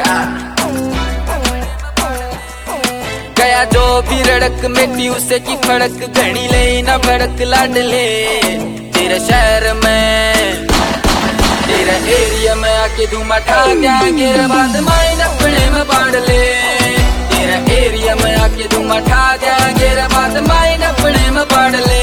गया जो भी रड़क मिट्टी उसे की फड़क घड़ी ले न भड़क लाडले तेरे शहर में तेरे एरिया में आके धूमा ठा गया गिर बाद माइन अपने में बांध ले तेरे एरिया में आके धूमा ठा गया गिर बाद माइन अपने में बांध ले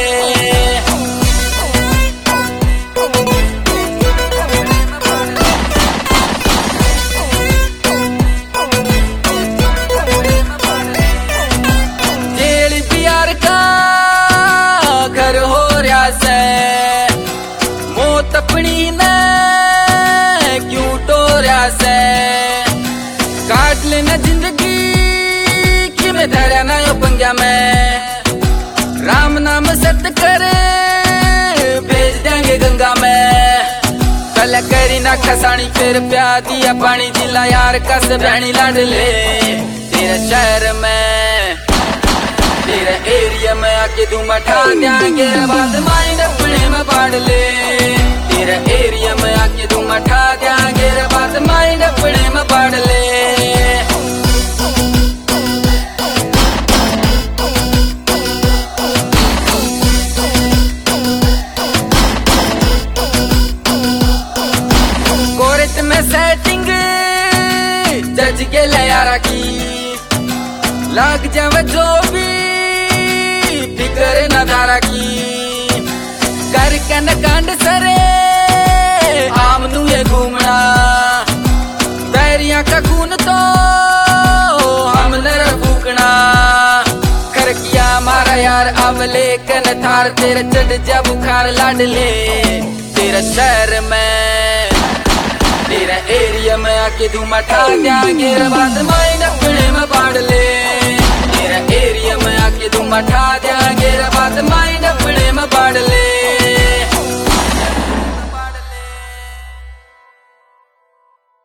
अपनी ने क्यों टोरिया से काट लेना जिंदगी कि मैं धरा ना यो पंजा में राम नाम सत्य करे भेज देंगे गंगा में कल करी ना खसानी फिर प्या दिया पानी दिला यार कस बहनी लाड ले तेरे शहर में तेरे एरिया में आके धूमा ठा देंगे बाद माइंड अपने में बांध ले तेरे एरिया में आके धूमा ठा देंगे बाद माइंड अपने में बांध ले कोर्ट में सेटिंग जज के लिया की लाग जावे जो भी फिकर न धारा की कर कन कांड सरे आमनू ये घूमना बैरिया का खून तो हम नर फूकना कर किया मारा यार अब लेकन थार तेरे चढ़ जा बुखार लाड ले तेरा शहर में तेरा एरिया में आके धूमा ठा गया गिर बाद माइन अपने में बांध ले तेरा एरिया में आके धूमा ठा